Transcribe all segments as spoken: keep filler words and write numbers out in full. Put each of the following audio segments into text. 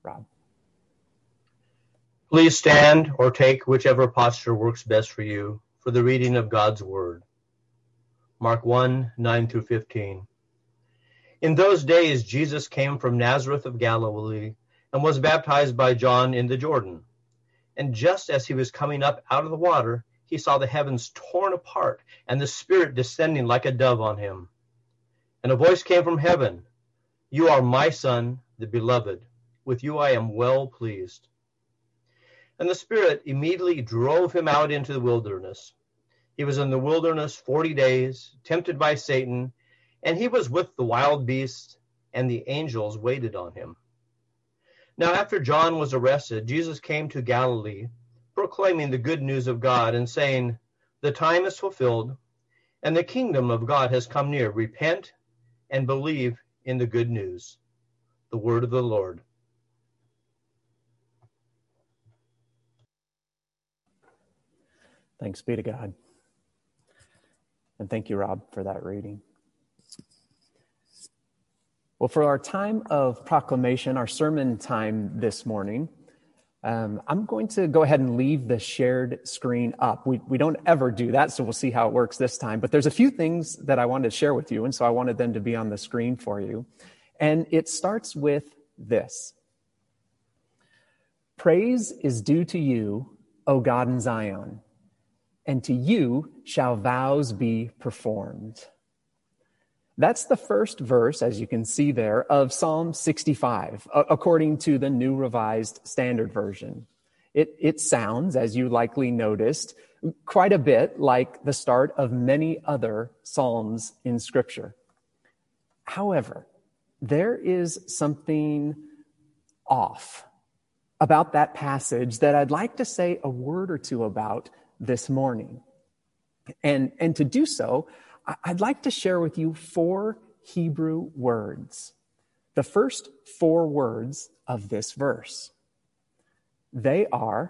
Rob. Please stand or take whichever posture works best for you for the reading of God's word. Mark one, nine through fifteen. In those days, Jesus came from Nazareth of Galilee and was baptized by John in the Jordan. And just as he was coming up out of the water, he saw the heavens torn apart and the Spirit descending like a dove on him. And a voice came from heaven, "You are my Son, the beloved. With you I am well pleased." And the Spirit immediately drove him out into the wilderness. He was in the wilderness forty days, tempted by Satan, and he was with the wild beasts, and the angels waited on him. Now after John was arrested, Jesus came to Galilee, proclaiming the good news of God and saying, "The time is fulfilled, and the kingdom of God has come near. Repent and believe in the good news." The word of the Lord. Thanks be to God. And thank you, Rob, for that reading. Well, for our time of proclamation, our sermon time this morning, um, I'm going to go ahead and leave the shared screen up. We, we don't ever do that, so we'll see how it works this time. But there's a few things that I wanted to share with you, and so I wanted them to be on the screen for you. And it starts with this. Praise is due to you, O God in Zion, and to you shall vows be performed. That's the first verse, as you can see there, of Psalm sixty-five, according to the New Revised Standard Version. It, it sounds, as you likely noticed, quite a bit like the start of many other psalms in Scripture. However, there is something off about that passage that I'd like to say a word or two about this morning. And, and to do so, I'd like to share with you four Hebrew words, the first four words of this verse. They are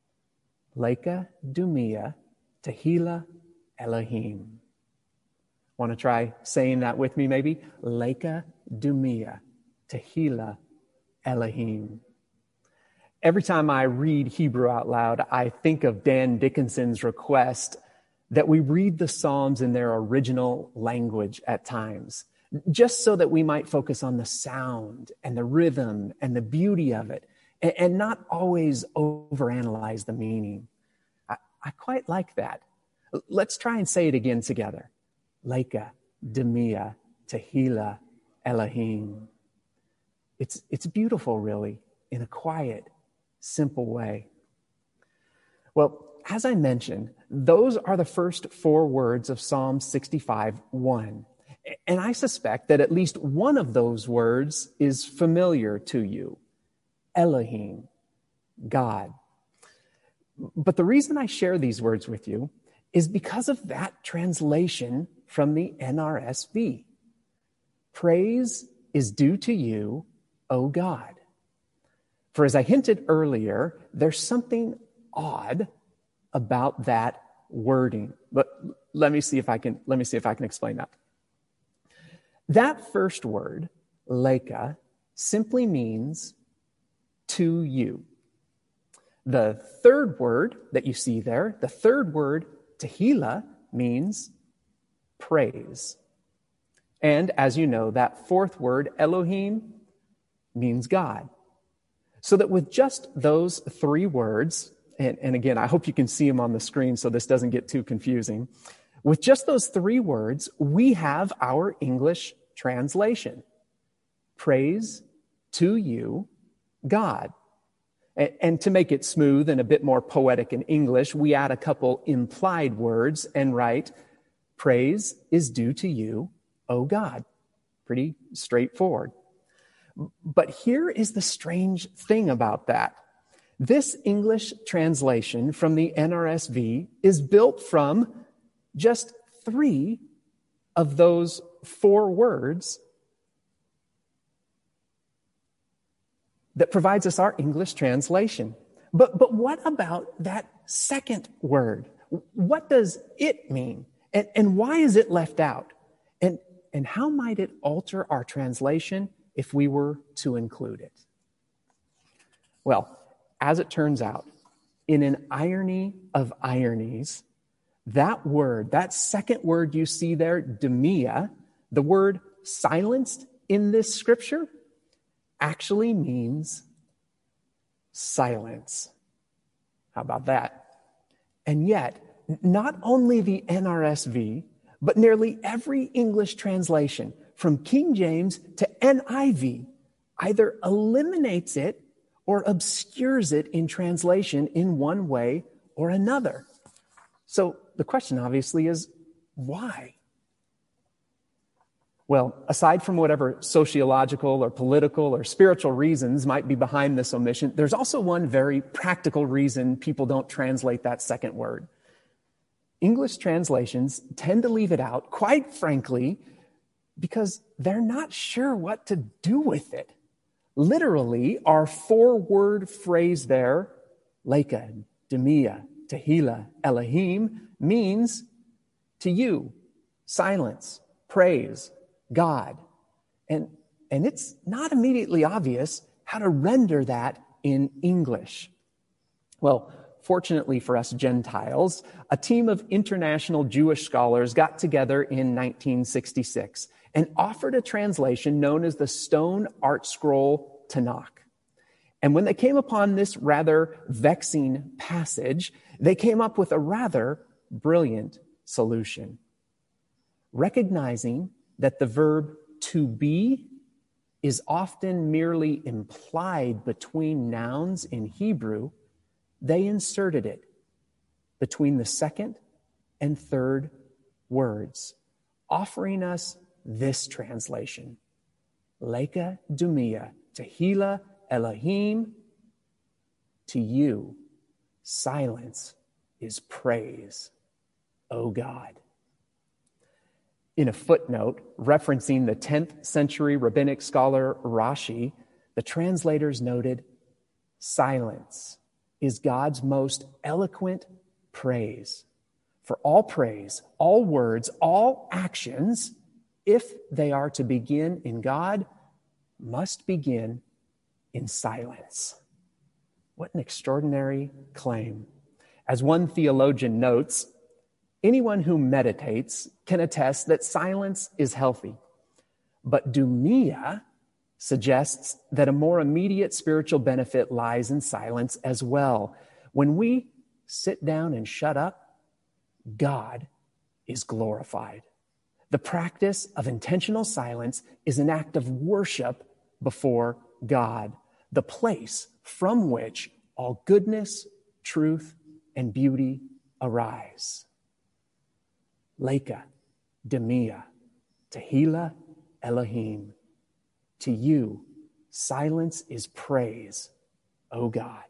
Leka Dumia Tehillah Elohim. Want to try saying that with me maybe? Leka Dumia Tehillah Elohim. Every time I read Hebrew out loud, I think of Dan Dickinson's request that we read the Psalms in their original language at times, just so that we might focus on the sound and the rhythm and the beauty of it, and, and not always overanalyze the meaning. I, I quite like that. Let's try and say it again together. Leka Demia Tehillah Elohim. It's, it's beautiful, really, in a quiet, simple way. Well, as I mentioned, those are the first four words of Psalm sixty-five, one. And I suspect that at least one of those words is familiar to you. Elohim, God. But the reason I share these words with you is because of that translation from the N R S V. Praise is due to you, O God. For as I hinted earlier, there's something odd about that wording. But let me see if I can let me see if I can explain that. That first word, Leka, simply means to you. The third word that you see there, the third word, Tehillah, means praise. And as you know, that fourth word, Elohim, means God. So that with just those three words, and, and again, I hope you can see them on the screen so this doesn't get too confusing. With just those three words, we have our English translation. Praise to you, God. And, and to make it smooth and a bit more poetic in English, we add a couple implied words and write, praise is due to you, O God. Pretty straightforward. But here is the strange thing about that. This English translation from the N R S V is built from just three of those four words that provides us our English translation. But, but what about that second word? What does it mean? And, and why is it left out? And, and how might it alter our translation if we were to include it? Well, as it turns out, in an irony of ironies, that word, that second word you see there, demia, the word silenced in this scripture, actually means silence. How about that? And yet, not only the N R S V, but nearly every English translation, from King James to N I V, either eliminates it or obscures it in translation in one way or another. So the question obviously is, why? Well, aside from whatever sociological or political or spiritual reasons might be behind this omission, there's also one very practical reason people don't translate that second word. English translations tend to leave it out, quite frankly, because they're not sure what to do with it. Literally, our four-word phrase there, Leka, Demia, Tehillah, Elohim, means to you, silence, praise, God. And, and it's not immediately obvious how to render that in English. Well, fortunately for us Gentiles, a team of international Jewish scholars got together in nineteen sixty-six and offered a translation known as the Stone Art Scroll Tanakh. And when they came upon this rather vexing passage, they came up with a rather brilliant solution. Recognizing that the verb to be is often merely implied between nouns in Hebrew, they inserted it between the second and third words, offering us this translation: Leka Dumia, Tehillah Elohim, to you, silence is praise, O God. In a footnote referencing the tenth century rabbinic scholar Rashi, the translators noted, silence is God's most eloquent praise. For all praise, all words, all actions, if they are to begin in God, must begin in silence. What an extraordinary claim. As one theologian notes, anyone who meditates can attest that silence is healthy. But Dumia suggests that a more immediate spiritual benefit lies in silence as well. When we sit down and shut up, God is glorified. The practice of intentional silence is an act of worship before God, the place from which all goodness, truth, and beauty arise. Leka, Demia, Tehillah, Elohim. To you, silence is praise, O God.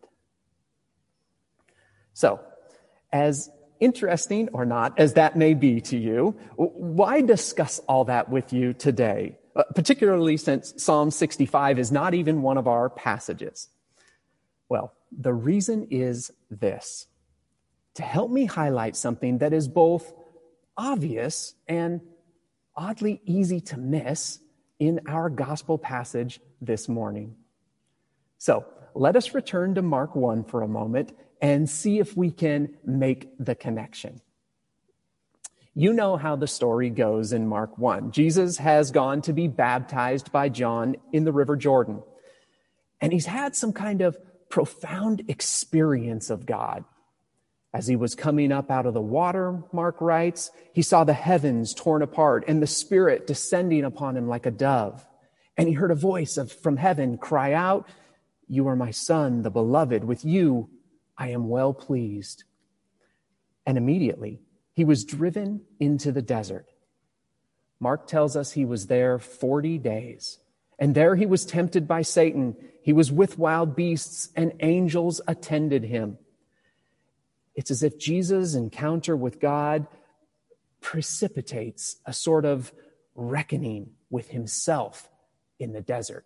So, as interesting or not as that may be to you, why discuss all that with you today, uh, particularly since Psalm sixty-five is not even one of our passages? Well, the reason is this: to help me highlight something that is both obvious and oddly easy to miss in our gospel passage this morning. So let us return to Mark one for a moment and see if we can make the connection. You know how the story goes in Mark one. Jesus has gone to be baptized by John in the River Jordan, and he's had some kind of profound experience of God. As he was coming up out of the water, Mark writes, he saw the heavens torn apart and the Spirit descending upon him like a dove. And he heard a voice of, from heaven cry out, "You are my Son, the beloved. With you I am well pleased." And immediately he was driven into the desert. Mark tells us he was there forty days. And there he was tempted by Satan. He was with wild beasts, and angels attended him. It's as if Jesus' encounter with God precipitates a sort of reckoning with himself in the desert.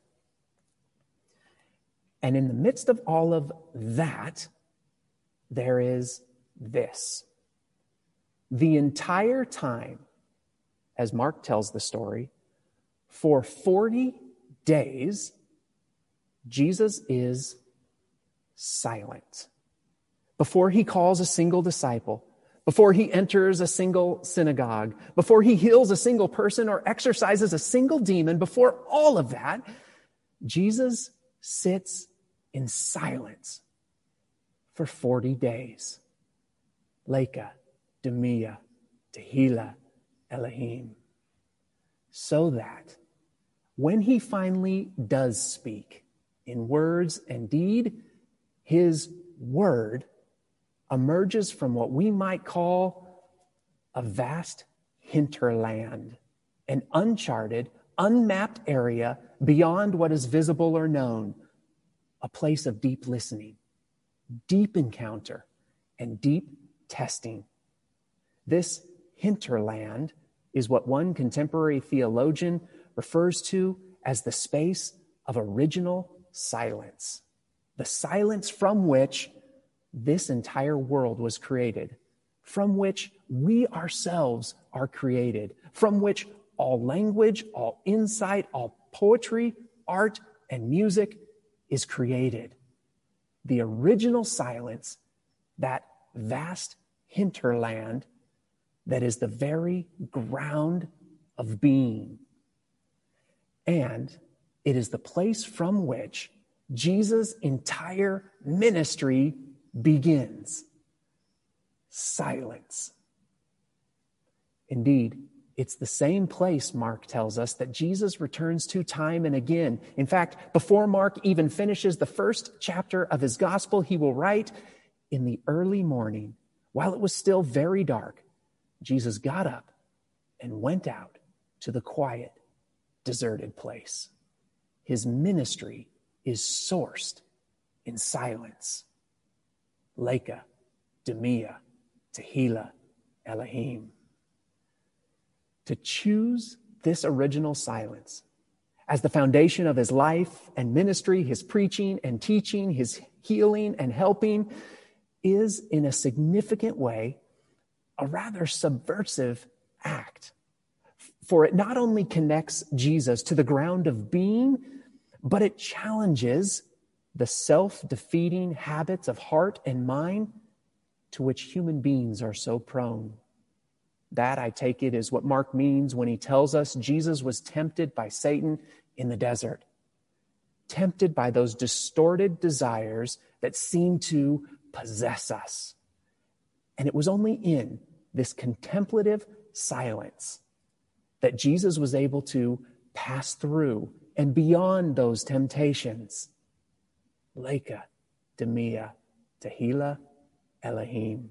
And in the midst of all of that, there is this. The entire time, as Mark tells the story, for forty days, Jesus is silent. Before he calls a single disciple, before he enters a single synagogue, before he heals a single person or exorcises a single demon, before all of that, Jesus sits in silence for forty days. Leka, Demia, Tehillah, Elohim. So that when he finally does speak in words and deed, his word emerges from what we might call a vast hinterland, an uncharted, unmapped area beyond what is visible or known, a place of deep listening, deep encounter, and deep testing. This hinterland is what one contemporary theologian refers to as the space of original silence, the silence from which this entire world was created, from which we ourselves are created, from which all language, all insight, all poetry, art, and music is created. The original silence, that vast hinterland that is the very ground of being. And it is the place from which Jesus' entire ministry begins. Silence. Indeed, it's the same place, Mark tells us, that Jesus returns to time and again. In fact, before Mark even finishes the first chapter of his gospel, he will write, "In the early morning, while it was still very dark, Jesus got up and went out to the quiet, deserted place." His ministry is sourced in silence. Leka, Demia, Tehillah, Elohim. To choose this original silence as the foundation of his life and ministry, his preaching and teaching, his healing and helping, is in a significant way a rather subversive act. For it not only connects Jesus to the ground of being, but it challenges the self-defeating habits of heart and mind to which human beings are so prone. That, I take it, is what Mark means when he tells us Jesus was tempted by Satan in the desert, tempted by those distorted desires that seem to possess us. And it was only in this contemplative silence that Jesus was able to pass through and beyond those temptations. Leka, Demia, Tehillah, Elohim.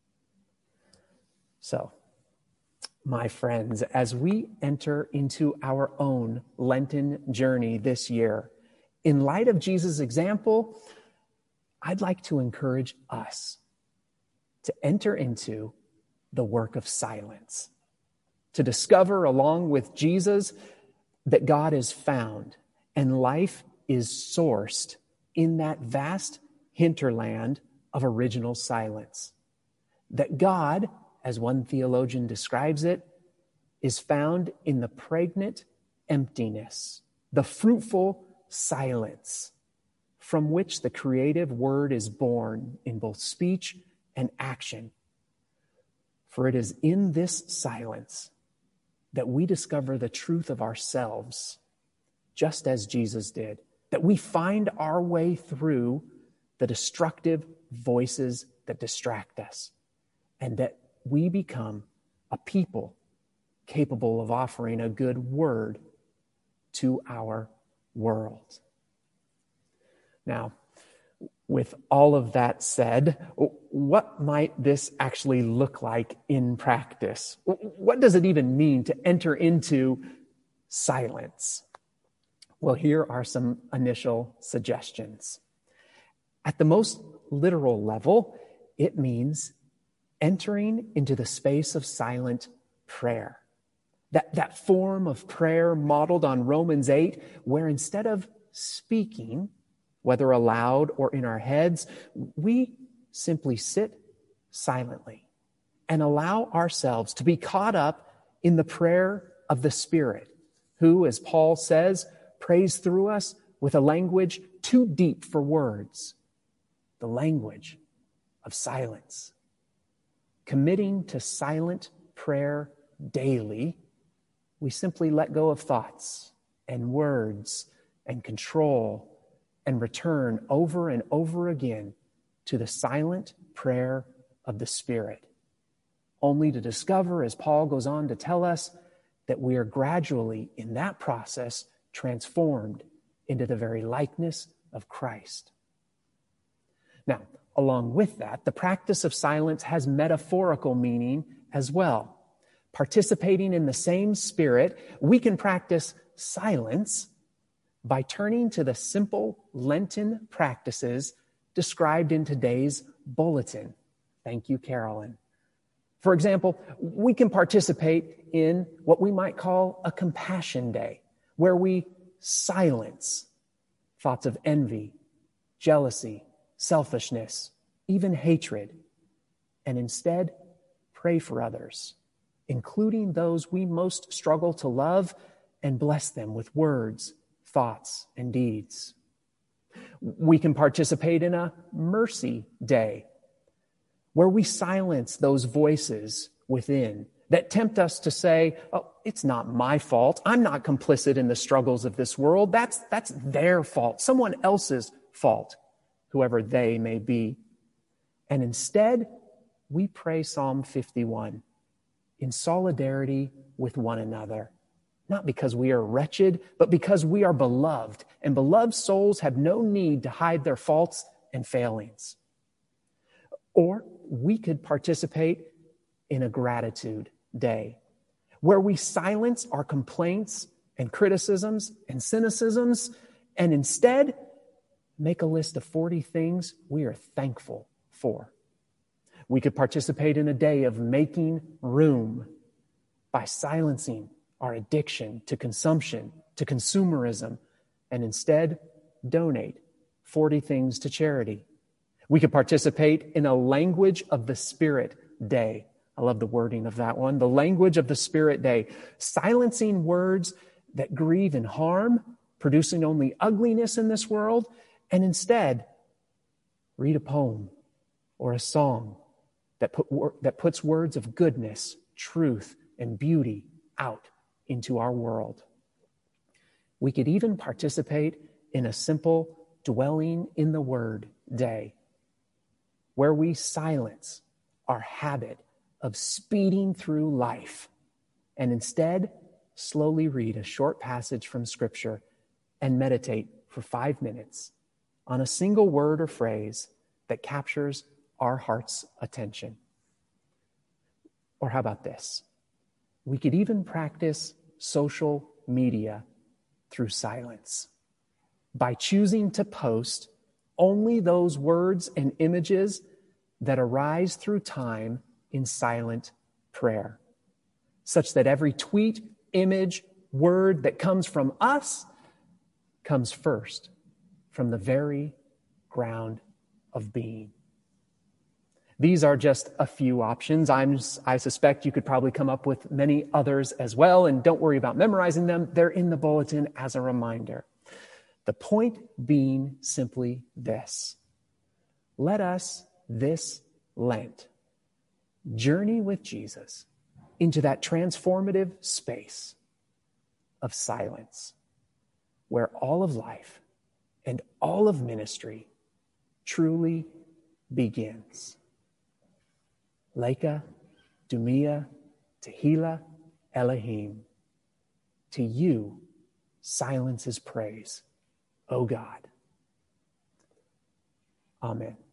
So, my friends, as we enter into our own Lenten journey this year, in light of Jesus' example, I'd like to encourage us to enter into the work of silence, to discover along with Jesus that God is found and life is sourced in that vast hinterland of original silence. That God, as one theologian describes it, is found in the pregnant emptiness, the fruitful silence from which the creative word is born in both speech and action. For it is in this silence that we discover the truth of ourselves, just as Jesus did, that we find our way through the destructive voices that distract us, and that we become a people capable of offering a good word to our world. Now, with all of that said, what might this actually look like in practice? What does it even mean to enter into silence? Well, here are some initial suggestions. At the most literal level, it means entering into the space of silent prayer. That, that form of prayer modeled on Romans eight, where instead of speaking, whether aloud or in our heads, we simply sit silently and allow ourselves to be caught up in the prayer of the Spirit, who, as Paul says, prays through us with a language too deep for words. the language of silence. Committing to silent prayer daily, we simply let go of thoughts and words and control and return over and over again to the silent prayer of the Spirit, only to discover, as Paul goes on to tell us, that we are gradually, in that process, transformed into the very likeness of Christ. Now, along with that, the practice of silence has metaphorical meaning as well. Participating in the same Spirit, we can practice silence by turning to the simple Lenten practices described in today's bulletin. Thank you, Carolyn. For example, we can participate in what we might call a compassion day, where we silence thoughts of envy, jealousy, selfishness, even hatred, and instead pray for others, including those we most struggle to love, and bless them with words, thoughts, and deeds. We can participate in a mercy day, where we silence those voices within that tempt us to say, oh, it's not my fault. I'm not complicit in the struggles of this world. That's, that's their fault, someone else's fault, whoever they may be. And instead, we pray Psalm fifty-one in solidarity with one another, not because we are wretched, but because we are beloved, and beloved souls have no need to hide their faults and failings. Or we could participate in a gratitude day, where we silence our complaints and criticisms and cynicisms, and instead make a list of forty things we are thankful for. We could participate in a day of making room by silencing our addiction to consumption, to consumerism, and instead donate forty things to charity. We could participate in a language of the Spirit day. I love the wording of that one. The language of the Spirit day. Silencing words that grieve and harm, producing only ugliness in this world, and instead read a poem or a song that, put, that puts words of goodness, truth, and beauty out into our world. We could even participate in a simple dwelling in the Word day, where we silence our habit of speeding through life and instead slowly read a short passage from Scripture and meditate for five minutes on a single word or phrase that captures our heart's attention. Or how about this? We could even practice social media through silence by choosing to post only those words and images that arise through time in silent prayer, such that every tweet, image, word that comes from us comes first from the very ground of being. These are just a few options. I'm, I suspect you could probably come up with many others as well, and don't worry about memorizing them. They're in the bulletin as a reminder. The point being simply this: let us this Lent journey with Jesus into that transformative space of silence, where all of life and all of ministry truly begins. Leka, Dumia, Tehillah, Elohim. To you, silence is praise, O God. Amen.